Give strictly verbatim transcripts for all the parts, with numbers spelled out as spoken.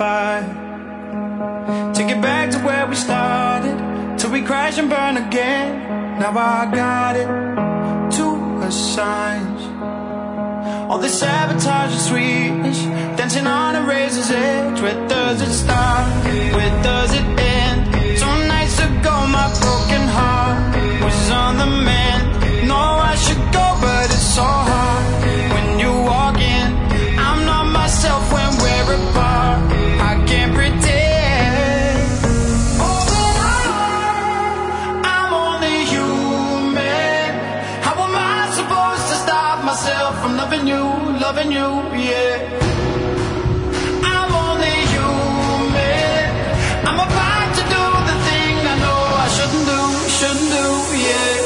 fight to get back to where we started, till we crash and burn again. Now I got it, two signs. All this sabotage and sweetness, dancing on a razor's edge. Where does it start? Where does it end? Two nights ago my broken heart was on the mend. No, I should go, but it's so hard when you walk in. I'm not myself when we're apart. I can't pretend. Oh, but I, I'm only human. How am I supposed to stop myself from loving you, loving you, yeah? I'm only human. I'm about to do the thing I know I shouldn't do, shouldn't do, yeah.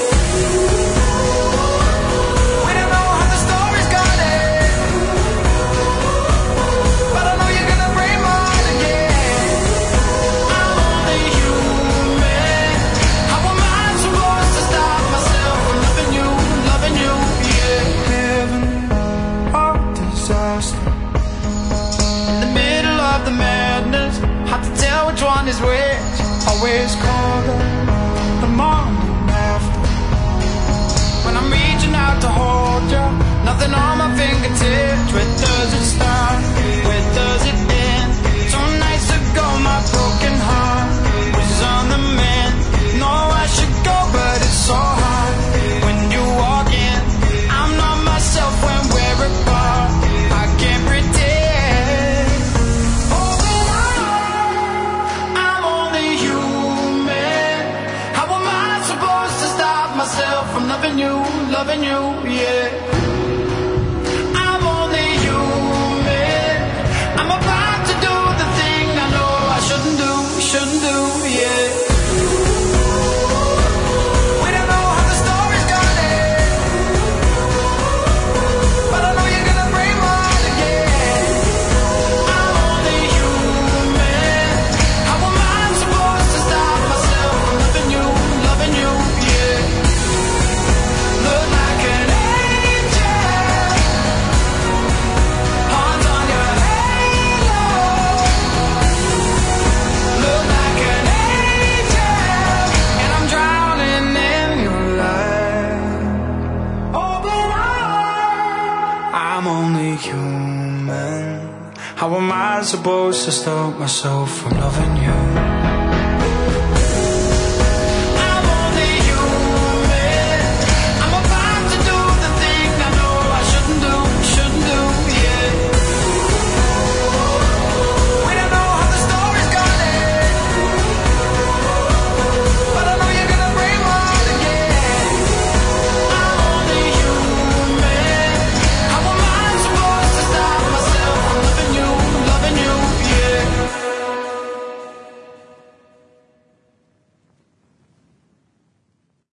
Is which always colder the morning after. When I'm reaching out to hold you, nothing on my fingertips. Where does it start? Where does it end? Two nights ago my broken heart was on the mend. No, I should go, but it's so hard when you walk in. I'm not myself when we're apart. I can't pretend. From loving you, loving you, yeah. I'm only human. I'm about to do the thing I know I shouldn't do, shouldn't do, yeah. We don't know how the story's gonna end, but I know you're gonna break my heart again. I'm only human. How am I supposed to stop myself from loving you, loving you, yeah? Look like an angel, horns on your halo. Look like an angel, and I'm drowning in your light. Oh, but I, I'm only human. How am I supposed to stop myself from loving you?